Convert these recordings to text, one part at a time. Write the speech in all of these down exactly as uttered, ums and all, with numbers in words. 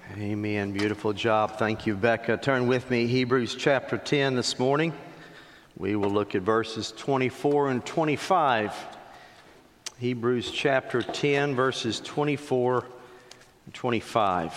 Amen. Beautiful job. Thank you, Becca. Turn with me, Hebrews chapter ten this morning. We will look at verses twenty-four and twenty-five. Hebrews chapter ten, verses twenty-four and twenty-five.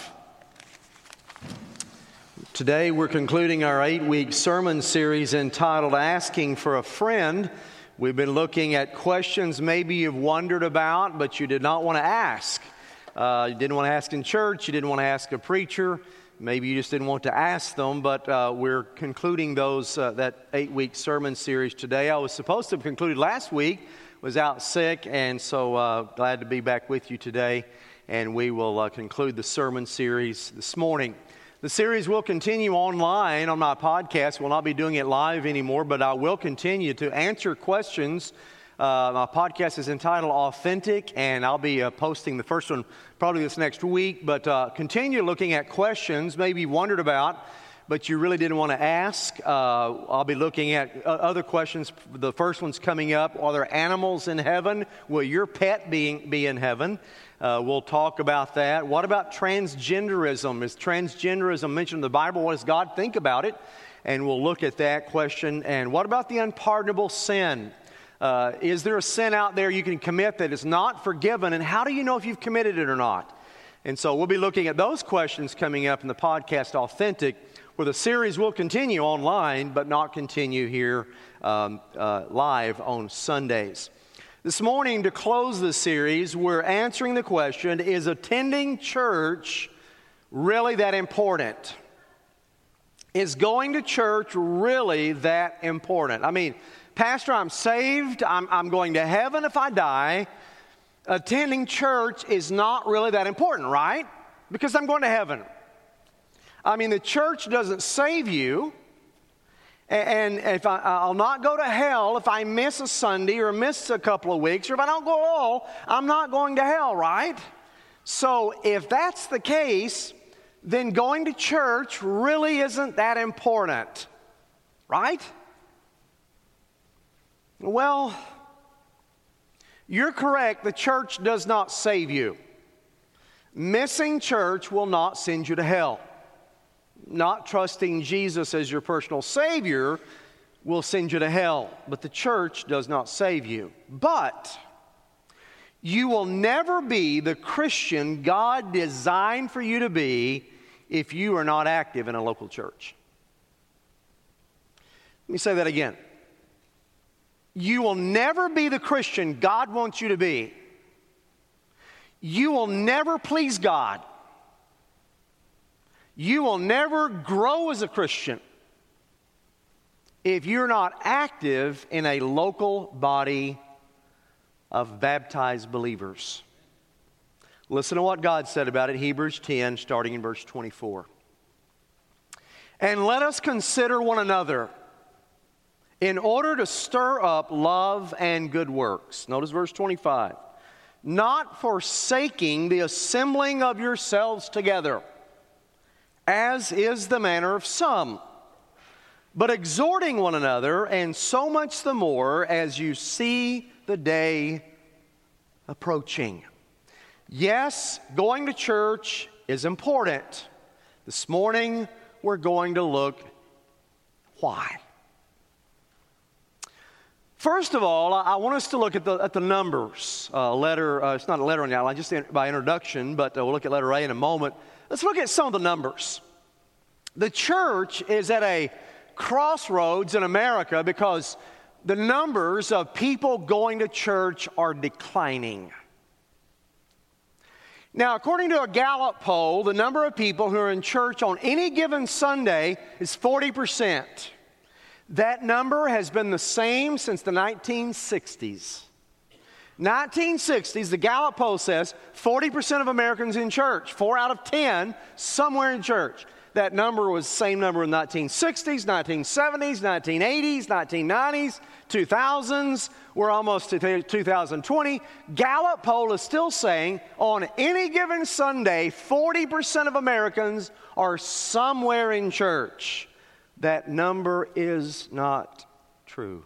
Today we're concluding our eight-week sermon series entitled Asking for a Friend. We've been looking at questions maybe you've wondered about, but you did not want to ask. Uh, you didn't want to ask in church, you didn't want to ask a preacher, maybe you just didn't want to ask them, but uh, we're concluding those uh, that eight-week sermon series today. I was supposed to have concluded last week, was out sick, and so uh, glad to be back with you today, and we will uh, conclude the sermon series this morning. The series will continue online on my podcast. We'll not be doing it live anymore, but I will continue to answer questions. Uh, my podcast is entitled Authentic, and I'll be uh, posting the first one probably this next week. But uh, continue looking at questions maybe you wondered about, but you really didn't want to ask. Uh, I'll be looking at uh, other questions. The first one's coming up. Are there animals in heaven? Will your pet be, be in heaven? Uh, we'll talk about that. What about transgenderism? Is transgenderism mentioned in the Bible? What does God think about it? And we'll look at that question. And what about the unpardonable sin? Uh, is there a sin out there you can commit that is not forgiven? And how do you know if you've committed it or not? And so we'll be looking at those questions coming up in the podcast Authentic, where the series will continue online, but not continue here um, uh, live on Sundays. This morning, to close the series, we're answering the question, is attending church really that important? Is going to church really that important? I mean, Pastor, I'm saved, I'm, I'm going to heaven if I die. Attending church is not really that important, right? Because I'm going to heaven. I mean, the church doesn't save you. And if I, I'll not go to hell if I miss a Sunday or miss a couple of weeks, or if I don't go at all, I'm not going to hell, right? So if that's the case, then going to church really isn't that important, right? Well, you're correct. The church does not save you. Missing church will not send you to hell. Not trusting Jesus as your personal Savior will send you to hell. But the church does not save you. But you will never be the Christian God designed for you to be if you are not active in a local church. Let me say that again. You will never be the Christian God wants you to be. You will never please God. You will never grow as a Christian if you're not active in a local body of baptized believers. Listen to what God said about it, Hebrews ten, starting in verse twenty-four. And let us consider one another in order to stir up love and good works. Notice verse twenty-five. Not forsaking the assembling of yourselves together, as is the manner of some, but exhorting one another, and so much the more as you see the day approaching. Yes, going to church is important. This morning, we're going to look why. First of all, I want us to look at the at the numbers. Uh, letter, uh, it's not a letter on the outline, just by introduction, but uh, we'll look at letter A in a moment. Let's look at some of the numbers. The church is at a crossroads in America because the numbers of people going to church are declining. Now, according to a Gallup poll, the number of people who are in church on any given Sunday is forty percent. That number has been the same since the nineteen sixties. nineteen sixties, the Gallup poll says forty percent of Americans in church, four out of ten, somewhere in church. That number was the same number in the nineteen sixties, nineteen seventies, nineteen eighties, nineteen nineties, two thousands. We're almost to two thousand twenty. Gallup poll is still saying on any given Sunday, forty percent of Americans are somewhere in church. That number is not true.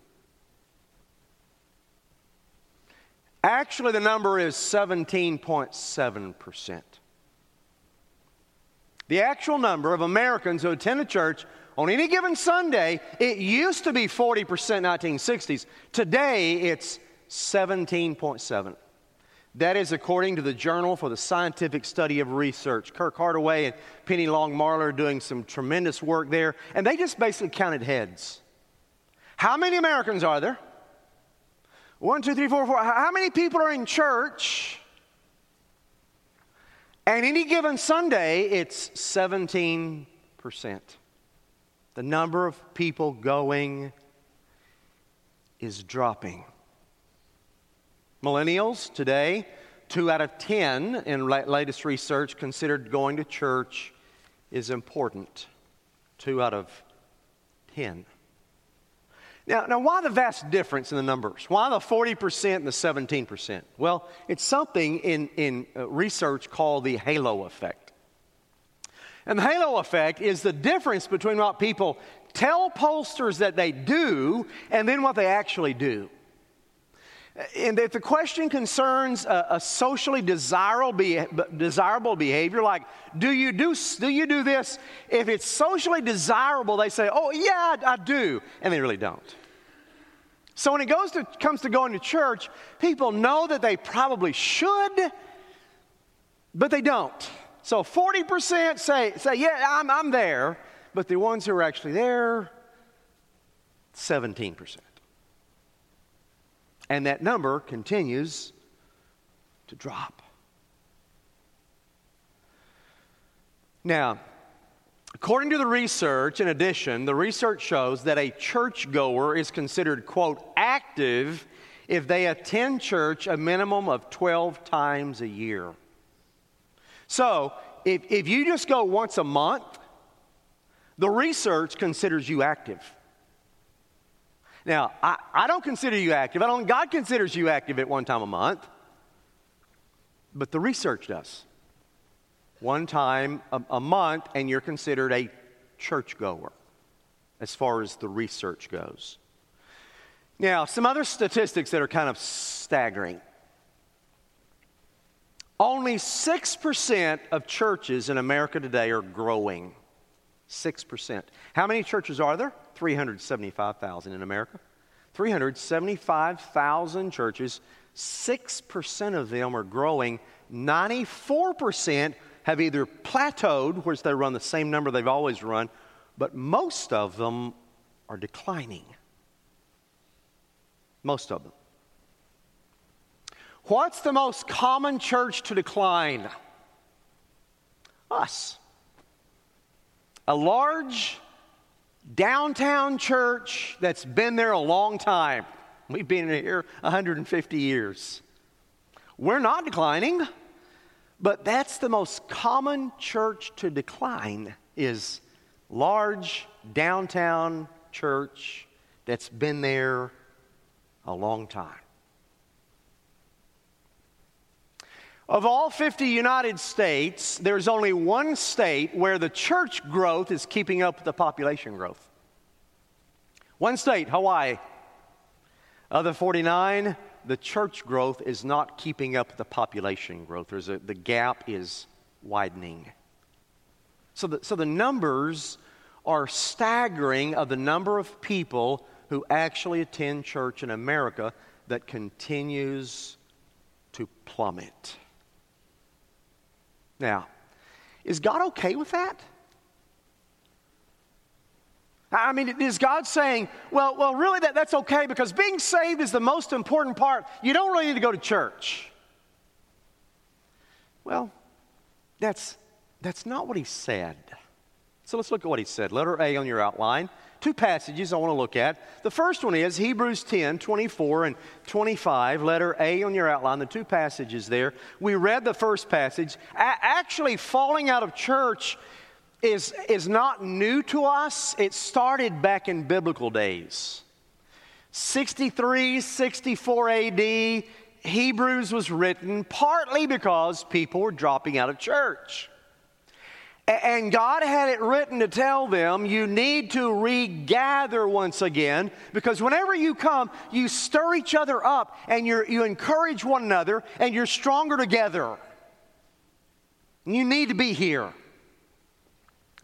Actually, the number is seventeen point seven percent. The actual number of Americans who attend a church on any given Sunday, it used to be forty percent in the nineteen sixties. Today, it's seventeen point seven. That is according to the Journal for the Scientific Study of Research. Kirk Hardaway and Penny Long-Marler are doing some tremendous work there, and they just basically counted heads. How many Americans are there? One, two, three, four, four. How many people are in church? And any given Sunday, it's seventeen percent. The number of people going is dropping. Millennials today, two out of ten in latest research considered going to church is important. Two out of ten. Now, now, why the vast difference in the numbers? Why the forty percent and the seventeen percent? Well, it's something in, in research called the halo effect. And the halo effect is the difference between what people tell pollsters that they do and then what they actually do. And if the question concerns a, a socially desirable, be, desirable behavior, like do you do, do you do this? If it's socially desirable, they say, oh, yeah, I, I do. And they really don't. So when it goes to, comes to going to church, people know that they probably should, but they don't. So forty percent say, say yeah, I'm, I'm there. But the ones who are actually there, seventeen percent. And that number continues to drop. Now, according to the research, in addition, the research shows that a churchgoer is considered, quote, active if they attend church a minimum of twelve times a year. So, if, if you just go once a month, the research considers you active. Now, I, I don't consider you active. I don't. God considers you active at one time a month. But the research does. One time a, a month, and you're considered a churchgoer as far as the research goes. Now, some other statistics that are kind of staggering. Only six percent of churches in America today are growing. six percent. How many churches are there? three hundred seventy-five thousand in America. three hundred seventy-five thousand churches. six percent of them are growing. ninety-four percent have either plateaued, which they run the same number they've always run, but most of them are declining. Most of them. What's the most common church to decline? Us. A large downtown church that's been there a long time. We've been here one hundred fifty years. We're not declining, but that's the most common church to decline is large downtown church that's been there a long time. Of all fifty United States, there's only one state where the church growth is keeping up with the population growth. One state, Hawaii. Other forty-nine, the church growth is not keeping up with the population growth. There's a, the gap is widening. So the, so the numbers are staggering of the number of people who actually attend church in America that continues to plummet. Now, is God okay with that? I mean, is God saying, well, well, really that, that's okay because being saved is the most important part. You don't really need to go to church. Well, that's, that's not what he said. So let's look at what he said. Letter A on your outline. Two passages I want to look at. The first one is Hebrews ten, twenty-four and twenty-five. Letter A on your outline, the two passages there. We read the first passage. A- actually, falling out of church is, is not new to us. It started back in biblical days. sixty-three, sixty-four A D, Hebrews was written partly because people were dropping out of church. And God had it written to tell them, you need to regather once again, because whenever you come, you stir each other up, and you're, you encourage one another, and you're stronger together. You need to be here.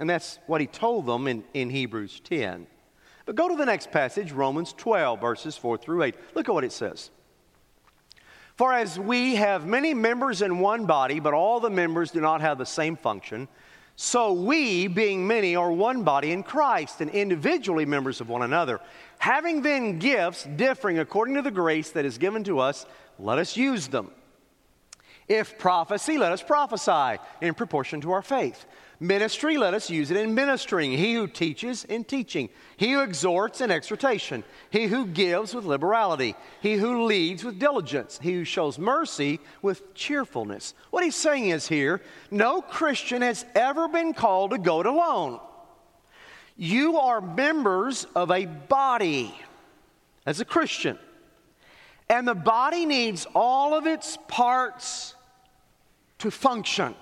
And that's what he told them in, in Hebrews ten. But go to the next passage, Romans twelve, verses four through eight. Look at what it says. For as we have many members in one body, but all the members do not have the same function, so we, being many, are one body in Christ, and individually members of one another. Having then gifts differing according to the grace that is given to us, let us use them. If prophecy, let us prophesy in proportion to our faith. Ministry, let us use it in ministering. He who teaches, in teaching. He who exhorts, in exhortation. He who gives, with liberality. He who leads, with diligence. He who shows mercy, with cheerfulness. What he's saying is here, no Christian has ever been called to go it alone. You are members of a body as a Christian. And the body needs all of its parts to function.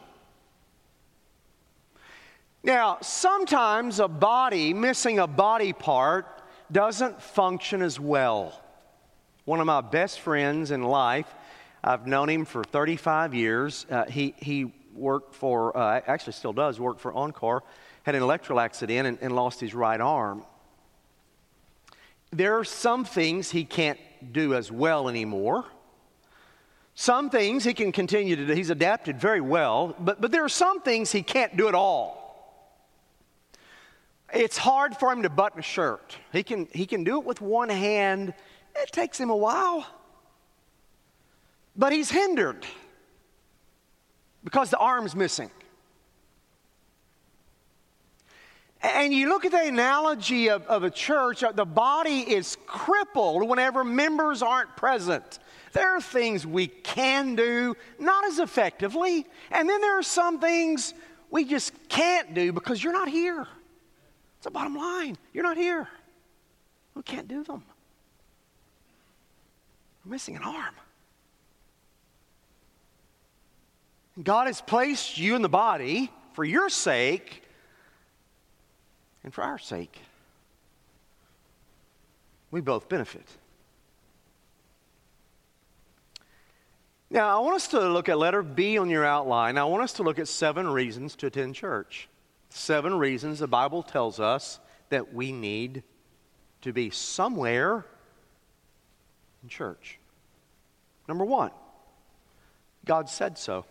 Now, sometimes a body, missing a body part, doesn't function as well. One of my best friends in life, I've known him for thirty-five years. Uh, he, he worked for, uh, actually still does work for Encore, had an electrical accident and, and lost his right arm. There are some things he can't do as well anymore. Some things he can continue to do. He's adapted very well, but, but there are some things he can't do at all. It's hard for him to button a shirt. He can, he can do it with one hand. It takes him a while. But he's hindered because the arm's missing. And you look at the analogy of, of a church, the body is crippled whenever members aren't present. There are things we can do, not as effectively. And then there are some things we just can't do because you're not here. It's the bottom line. You're not here. We can't do them. We're missing an arm. And God has placed you in the body for your sake and for our sake. We both benefit. Now, I want us to look at letter B on your outline. I want us to look at seven reasons to attend church. Seven reasons the Bible tells us that we need to be somewhere in church. Number one, God said so.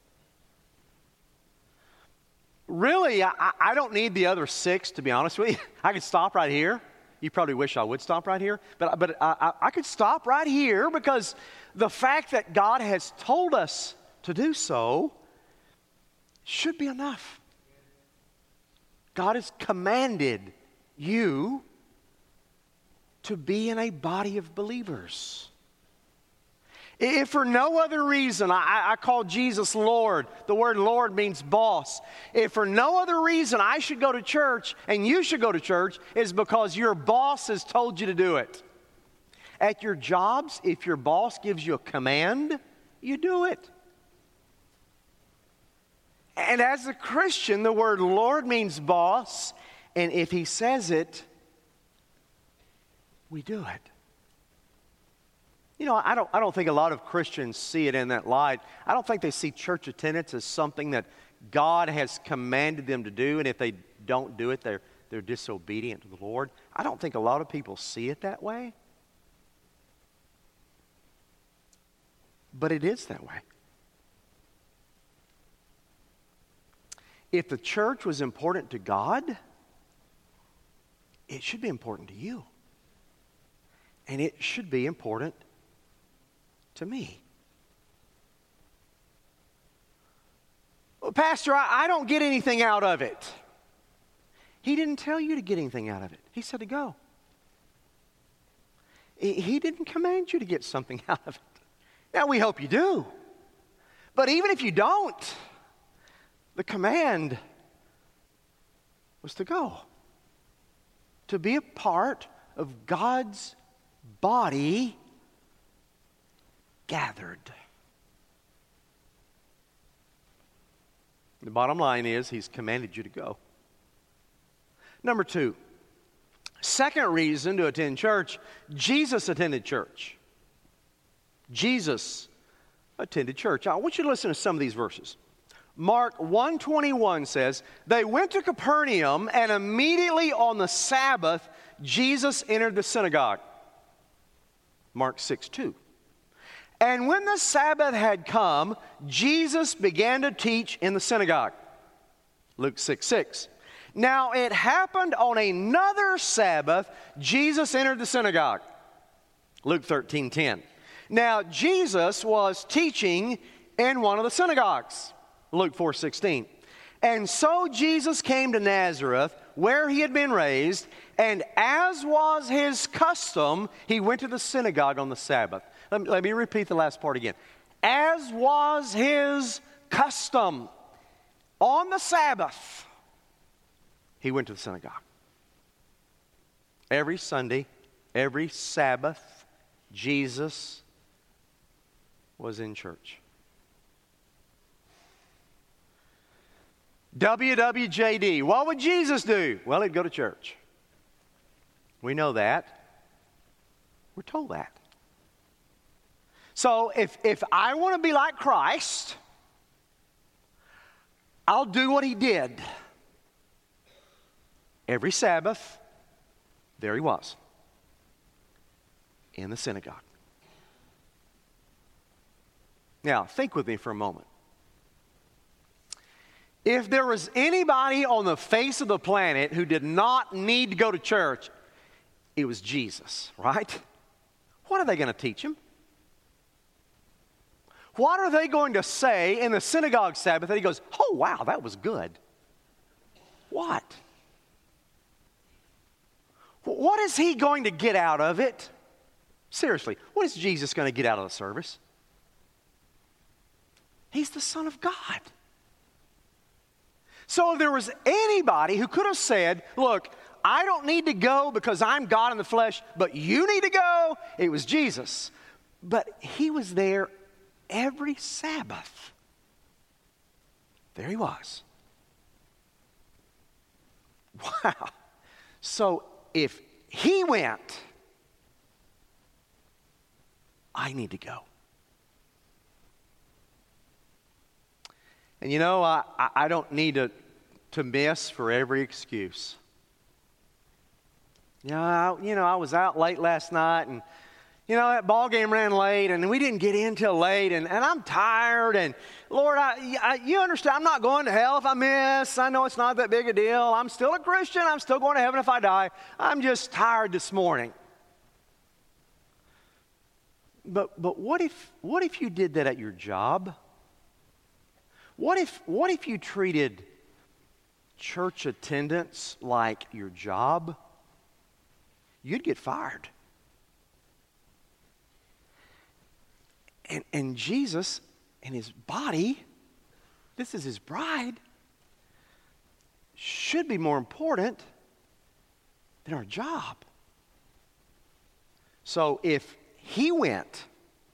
Really, I, I don't need the other six, to be honest with you. I could stop right here. You probably wish I would stop right here. But, but I, I could stop right here because the fact that God has told us to do so should be enough. God has commanded you to be in a body of believers. If for no other reason, I, I call Jesus Lord. The word Lord means boss. If for no other reason I should go to church and you should go to church, is because your boss has told you to do it. At your jobs, if your boss gives you a command, you do it. And as a Christian, the word Lord means boss, and if he says it, we do it. You know, I don't, I don't think a lot of Christians see it in that light. I don't think they see church attendance as something that God has commanded them to do, and if they don't do it, they're, they're disobedient to the Lord. I don't think a lot of people see it that way. But it is that way. If the church was important to God, it should be important to you. And it should be important to me. Well, Pastor, I, I don't get anything out of it. He didn't tell you to get anything out of it. He said to go. He, he didn't command you to get something out of it. Now, we hope you do. But even if you don't, the command was to go. To be a part of God's body gathered. The bottom line is, he's commanded you to go. Number two, second reason to attend church, Jesus attended church. Jesus attended church. I want you to listen to some of these verses. Mark one twenty-one says, they went to Capernaum, and immediately on the Sabbath, Jesus entered the synagogue. Mark six two. And when the Sabbath had come, Jesus began to teach in the synagogue. Luke six six. Now it happened on another Sabbath, Jesus entered the synagogue. Luke thirteen ten. Now Jesus was teaching in one of the synagogues. Luke four sixteen. And so Jesus came to Nazareth, where he had been raised, and as was his custom, he went to the synagogue on the Sabbath. Let me, let me repeat the last part again. As was his custom, on the Sabbath, he went to the synagogue. Every Sunday, every Sabbath, Jesus was in church. W W J D, what would Jesus do? Well, he'd go to church. We know that. We're told that. So if, if I want to be like Christ, I'll do what he did. Every Sabbath, there he was, in the synagogue. Now, think with me for a moment. If there was anybody on the face of the planet who did not need to go to church, it was Jesus, right? What are they going to teach him? What are they going to say in the synagogue Sabbath that he goes, oh, wow, that was good? What? What is he going to get out of it? Seriously, what is Jesus going to get out of the service? He's the Son of God. So if there was anybody who could have said, look, I don't need to go because I'm God in the flesh, but you need to go, it was Jesus. But he was there every Sabbath. There he was. Wow. So if he went, I need to go. And you know, I, I don't need to, to miss for every excuse. You know, I, you know, I was out late last night, and, you know, that ball game ran late, and we didn't get in till late, and, and I'm tired, and Lord, I, I, you understand, I'm not going to hell if I miss. I know it's not that big a deal. I'm still a Christian. I'm still going to heaven if I die. I'm just tired this morning. But but what if what if you did that at your job? What if what if you treated church attendance like your job? You'd get fired. And, and Jesus and his body, this is his bride, should be more important than our job. So if he went,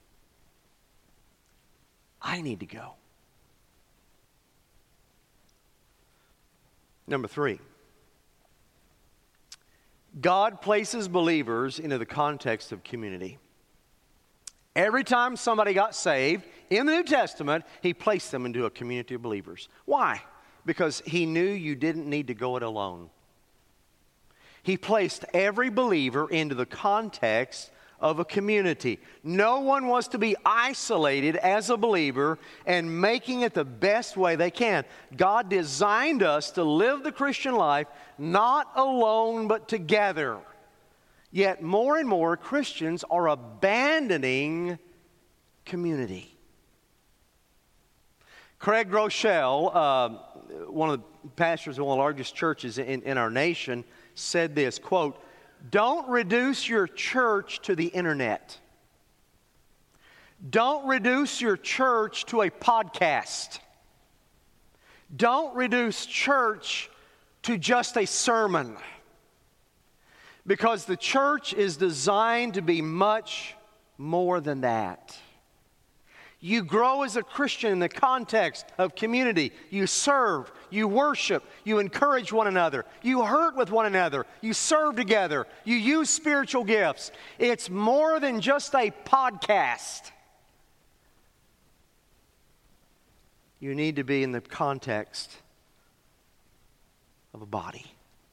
I need to go. Number three, God places believers into the context of community. Every time somebody got saved in the New Testament, he placed them into a community of believers. Why? Because he knew you didn't need to go it alone. He placed every believer into the context of a community. No one was to be isolated as a believer and making it the best way they can. God designed us to live the Christian life not alone but together. Yet more and more Christians are abandoning community. Craig Groeschel, uh, one of the pastors of one of the largest churches in, in our nation, said this, quote, "Don't reduce your church to the internet. Don't reduce your church to a podcast. Don't reduce church to just a sermon. Because the church is designed to be much more than that. You grow as a Christian in the context of community. You serve, you worship, you encourage one another, you hurt with one another, you serve together, you use spiritual gifts. It's more than just a podcast. You need to be in the context of a body.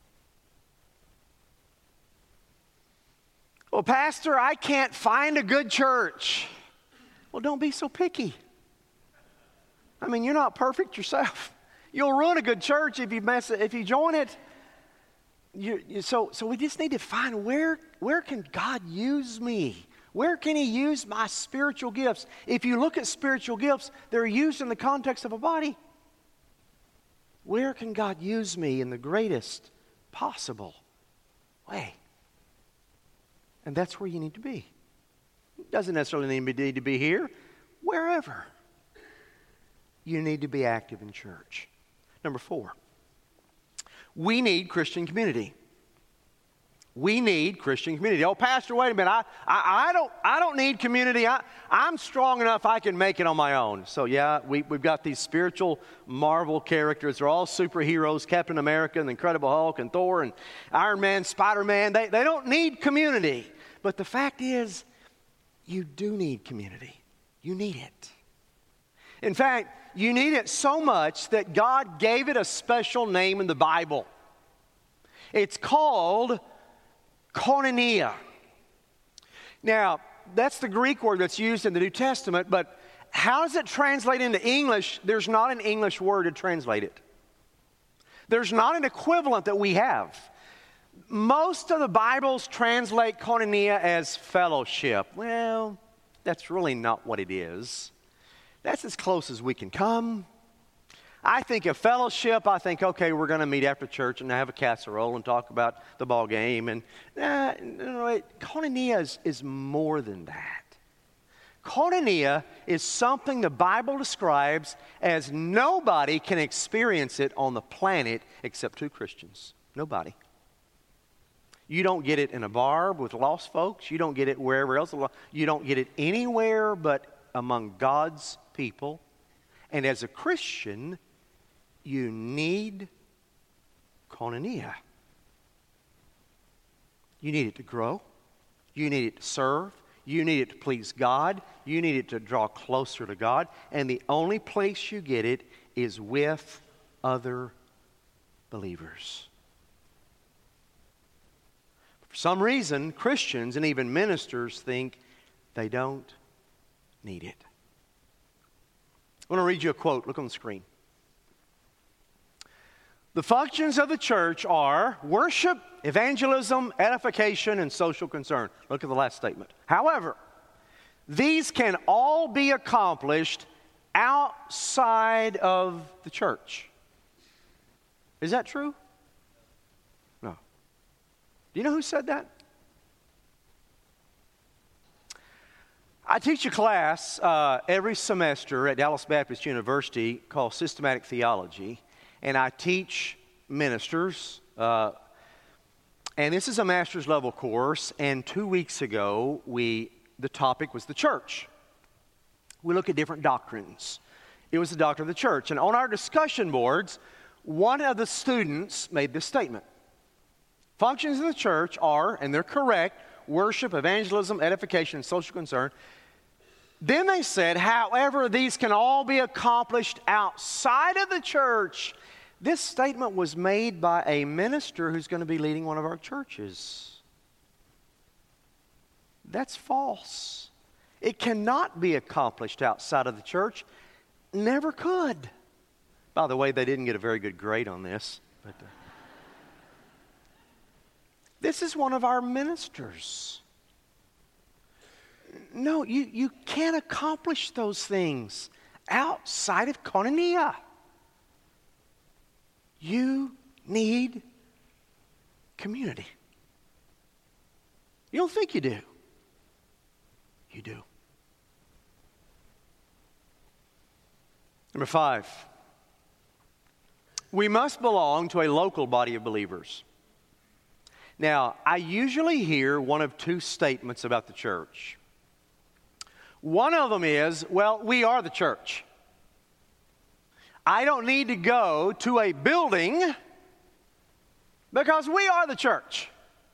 Well, Pastor, I can't find a good church. Well, don't be so picky. I mean, you're not perfect yourself. You'll ruin a good church if you mess it, if you join it. You, you, so, so we just need to find where, where can God use me? Where can He use my spiritual gifts? If you look at spiritual gifts, they're used in the context of a body. Where can God use me in the greatest possible way? And that's where you need to be. It doesn't necessarily need to be here. Wherever. You need to be active in church. Number four. We need Christian community. We need Christian community. Oh, Pastor, wait a minute. I, I, I don't I don't need community. I, I'm strong enough I can make it on my own. So, yeah, we, we've got these spiritual Marvel characters. They're all superheroes. Captain America and the Incredible Hulk and Thor and Iron Man, Spider-Man. They, they don't need community. But the fact is, you do need community. You need it. In fact, you need it so much that God gave it a special name in the Bible. It's called koinonia. Now, that's the Greek word that's used in the New Testament, but how does it translate into English? There's not an English word to translate it. There's not an equivalent that we have. Most of the Bibles translate koinonia as fellowship. Well, that's really not what it is. That's as close as we can come. I think of fellowship, I think, okay, we're going to meet after church and have a casserole and talk about the ball game. And uh, no, it, koinonia is, is more than that. Koinonia is something the Bible describes as nobody can experience it on the planet except two Christians. Nobody. You don't get it in a bar with lost folks. You don't get it wherever else. You don't get it anywhere but among God's people. And as a Christian, you need koinonia. You need it to grow. You need it to serve. You need it to please God. You need it to draw closer to God. And the only place you get it is with other believers. For some reason, Christians and even ministers think they don't need it. I want to read you a quote. Look on the screen. The functions of the church are worship, evangelism, edification, and social concern. Look at the last statement. However, these can all be accomplished outside of the church. Is that true? No. Do you know who said that? I teach a class uh, every semester at Dallas Baptist University called Systematic Theology, and I teach ministers, uh, and this is a master's level course, and two weeks ago, we the topic was the church. We look at different doctrines. It was the doctrine of the church, and on our discussion boards, one of the students made this statement. Functions of the church are, and they're correct, worship, evangelism, edification, and social concern. Then they said, however, these can all be accomplished outside of the church. This statement was made by a minister who's going to be leading one of our churches. That's false. It cannot be accomplished outside of the church. Never could. By the way, they didn't get a very good grade on this. But, uh, this is one of our ministers. No, you, you can't accomplish those things outside of koinonia. You need community. You don't think you do. You do. Number five. We must belong to a local body of believers. Now, I usually hear one of two statements about the church. One of them is, well, we are the church. I don't need to go to a building because we are the church.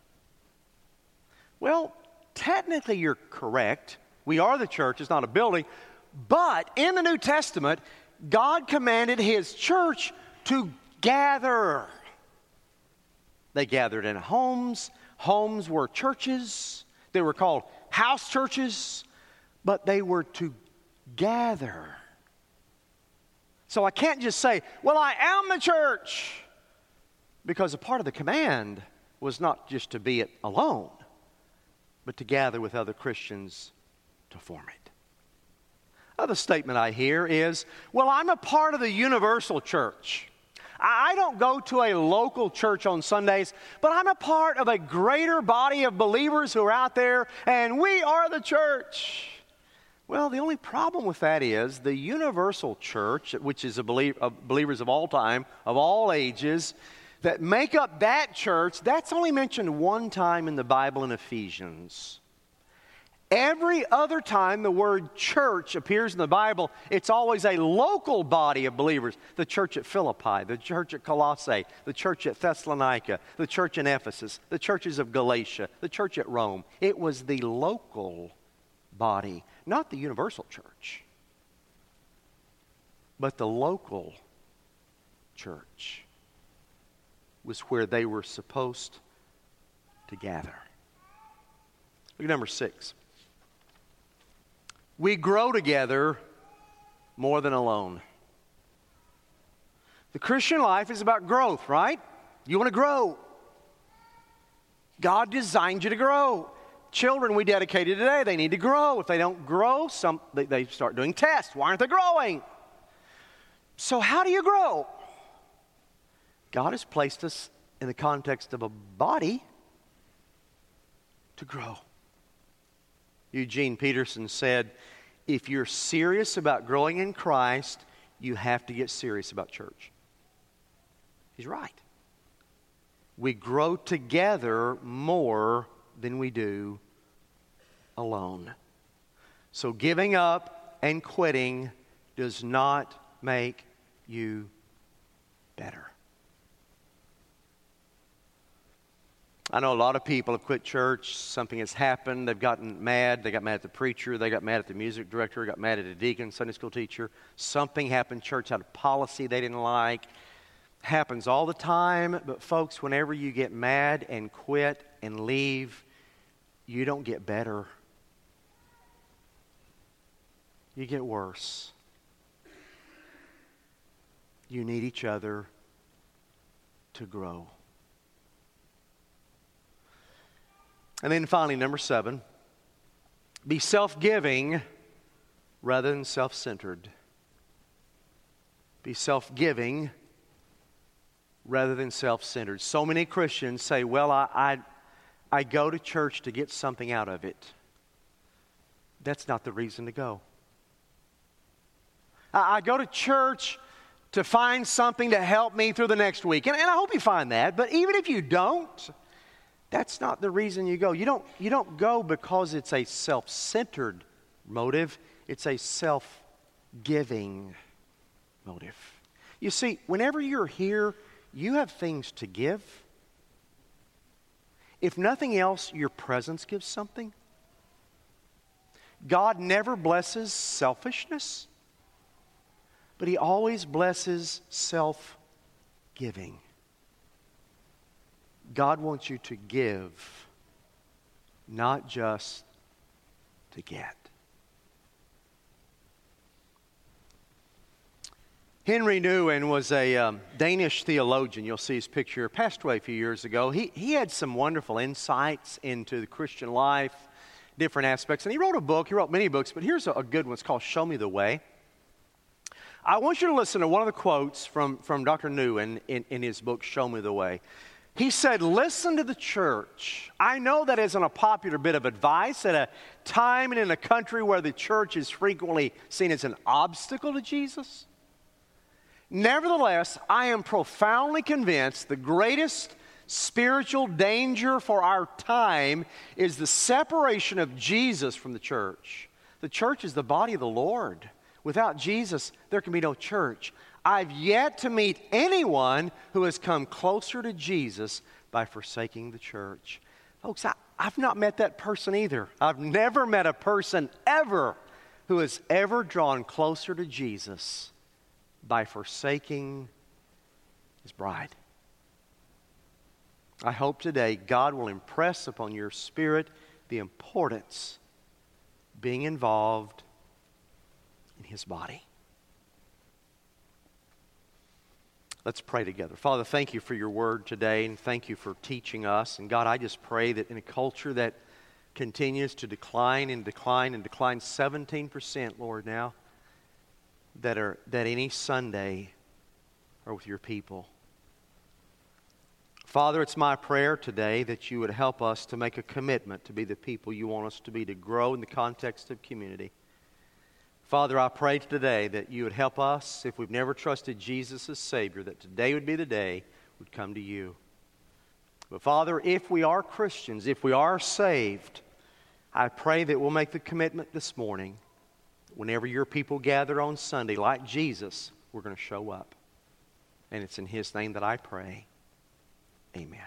Well, technically you're correct. We are the church. It's not a building. But in the New Testament, God commanded His church to gather. They gathered in homes. Homes were churches. They were called house churches, but they were to gather. So I can't just say, well, I am the church, because a part of the command was not just to be it alone, but to gather with other Christians to form it. Other statement I hear is, well, I'm a part of the universal church. I don't go to a local church on Sundays, but I'm a part of a greater body of believers who are out there, and we are the church. Well, the only problem with that is the universal church, which is a believer, of believers of all time, of all ages, that make up that church, that's only mentioned one time in the Bible in Ephesians. Every other time the word church appears in the Bible, it's always a local body of believers. The church at Philippi, the church at Colossae, the church at Thessalonica, the church in Ephesus, the churches of Galatia, the church at Rome. It was the local body, not the universal church, but the local church was where they were supposed to gather. Look at number six. We grow together more than alone. The Christian life is about growth, right? You want to grow. God designed you to grow. Children we dedicated today, they need to grow. If they don't grow, some they, they start doing tests. Why aren't they growing? So how do you grow? God has placed us in the context of a body to grow. Eugene Peterson said, if you're serious about growing in Christ, you have to get serious about church. He's right. We grow together more than we do alone. So giving up and quitting does not make you better. I know a lot of people have quit church. Something has happened. They've gotten mad. They got mad at the preacher. They got mad at the music director. Got mad at the deacon, Sunday school teacher. Something happened. Church had a policy they didn't like. Happens all the time. But folks, whenever you get mad and quit and leave, you don't get better. You get worse. You need each other to grow. And then finally, number seven, be self-giving rather than self-centered. Be self-giving rather than self-centered. So many Christians say, well, I, I, I go to church to get something out of it. That's not the reason to go. I, I go to church to find something to help me through the next week. And, and I hope you find that. But even if you don't, that's not the reason you go. You don't, you don't go because it's a self-centered motive. It's a self-giving motive. You see, whenever you're here, you have things to give. If nothing else, your presence gives something. God never blesses selfishness, but He always blesses self-giving. God wants you to give, not just to get. Henry Nouwen was a um, Danish theologian. You'll see his picture. Passed away a few years ago. He, he had some wonderful insights into the Christian life, different aspects. And he wrote a book. He wrote many books, but here's a, a good one. It's called Show Me the Way. I want you to listen to one of the quotes from, from Doctor Nouwen in, in his book, Show Me the Way. He said, listen to the church. I know that isn't a popular bit of advice at a time and in a country where the church is frequently seen as an obstacle to Jesus. Nevertheless, I am profoundly convinced the greatest spiritual danger for our time is the separation of Jesus from the church. The church is the body of the Lord. Without Jesus, there can be no church. I've yet to meet anyone who has come closer to Jesus by forsaking the church. Folks, I, I've not met that person either. I've never met a person ever who has ever drawn closer to Jesus by forsaking His bride. I hope today God will impress upon your spirit the importance of being involved in His body. Let's pray together. Father, thank you for your word today, and thank you for teaching us. And God, I just pray that in a culture that continues to decline and decline and decline seventeen percent, Lord, now, that are that any Sunday are with your people. Father, it's my prayer today that you would help us to make a commitment to be the people you want us to be, to grow in the context of community. Father, I pray today that you would help us, if we've never trusted Jesus as Savior, that today would be the day we'd come to you. But Father, if we are Christians, if we are saved, I pray that we'll make the commitment this morning. Whenever your people gather on Sunday, like Jesus, we're going to show up. And it's in His name that I pray. Amen.